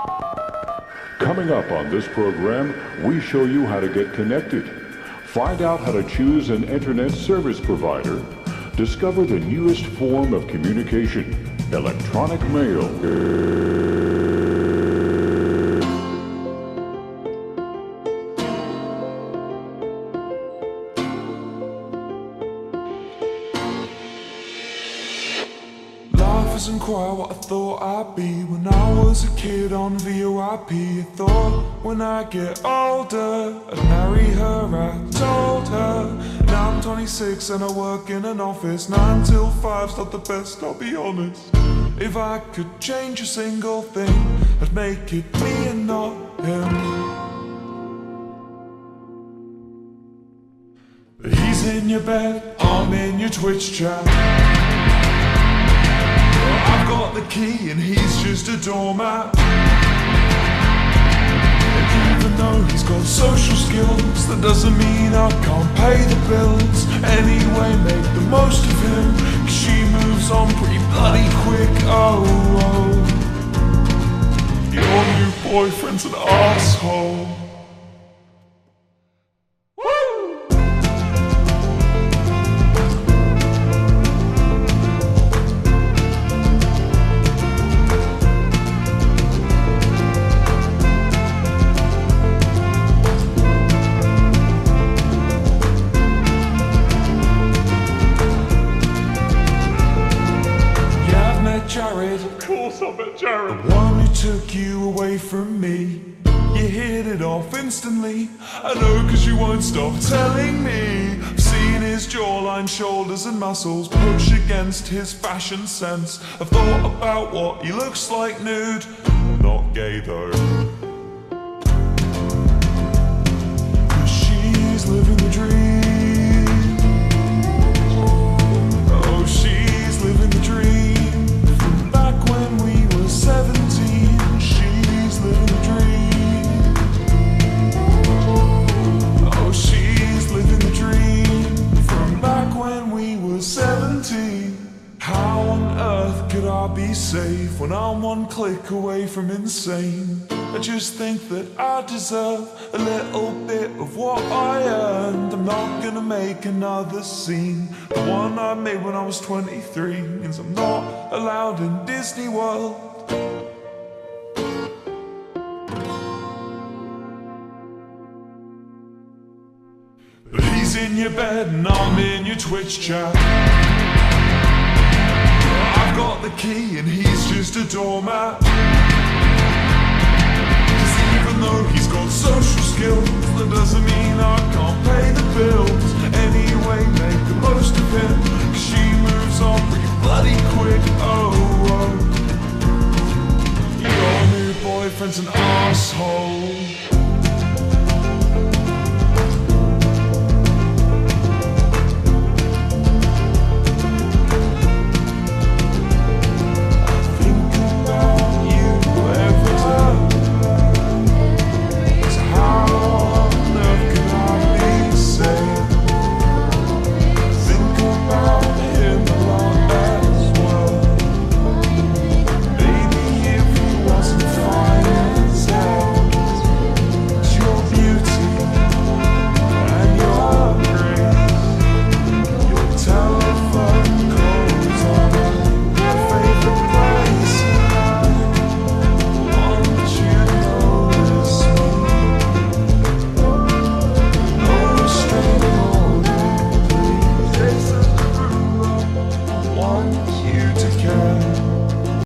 Coming up on this program, we show you how to get connected. Find out how to choose an internet service provider. Discover the newest form of communication, electronic mail. Life isn't quite what I thought I'd be. When I was a kid on VOIP, I thought when I get older I'd marry her. I told her. Now I'm 26 and I work in an office. 9 till 5's not the best, I'll be honest. If I could change a single thing, I'd make it me and not him. He's in your bed, I'm in your Twitch chat. I've got the key and he's just a doormat. And even though he's got social skills, that doesn't mean I can't pay the bills. Anyway, make the most of him, 'cause she moves on pretty bloody quick. Oh, oh. Your new boyfriend's an asshole. Jared, of course I met Jared. The one who took you away from me. You hit it off instantly. I know, 'cause you won't stop telling me. I've seen his jawline, shoulders and muscles push against his fashion sense. I've thought about what he looks like nude. Not gay though. 'Cause she's living the dream. Oh, she's living the dream. 17, she's living the dream. Oh, she's living the dream from back when we were 17. How on earth could I be safe when I'm one click away from insane? I just think that I deserve a little bit of what I earned. I'm not gonna make another scene. The one I made when I was 23 means I'm not allowed in Disney World. But he's in your bed and I'm in your Twitch chat. I've got the key and he's just a doormat. 'Cause even though he's got social skills, that doesn't mean I can't pay the bills. Anyway, make the most of him, 'cause she moves on pretty bloody quick. Oh, oh. Your new boyfriend's an asshole.